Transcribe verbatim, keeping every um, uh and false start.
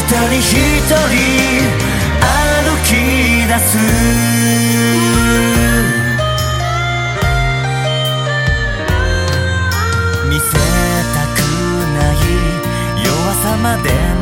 人一人歩き出す。見せたくない弱さまで